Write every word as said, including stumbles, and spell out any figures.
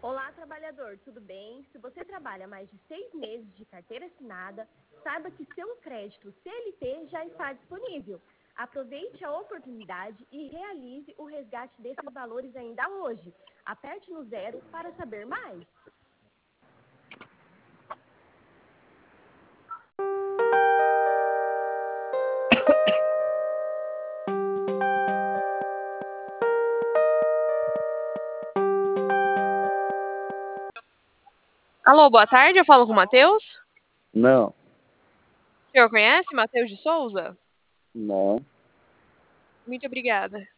Olá, trabalhador, tudo bem? Se você trabalha mais de seis meses de carteira assinada, saiba que seu crédito C L T já está disponível. Aproveite a oportunidade e realize o resgate desses valores ainda hoje. Aperte no zero para saber mais. Alô, boa tarde, eu falo com o Matheus. Não, O senhor conhece Matheus de Souza? não. Muito obrigada.